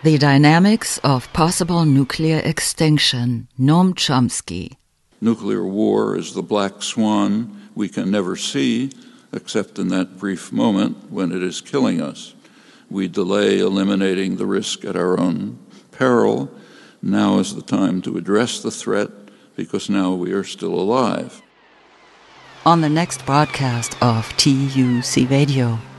The Dynamics of Possible Nuclear Extinction, Noam Chomsky. Nuclear war is the black swan we can never see, except in that brief moment when it is killing us. We delay eliminating the risk at our own peril. Now is the time to address the threat, because now we are still alive. On the next broadcast of TUC Radio.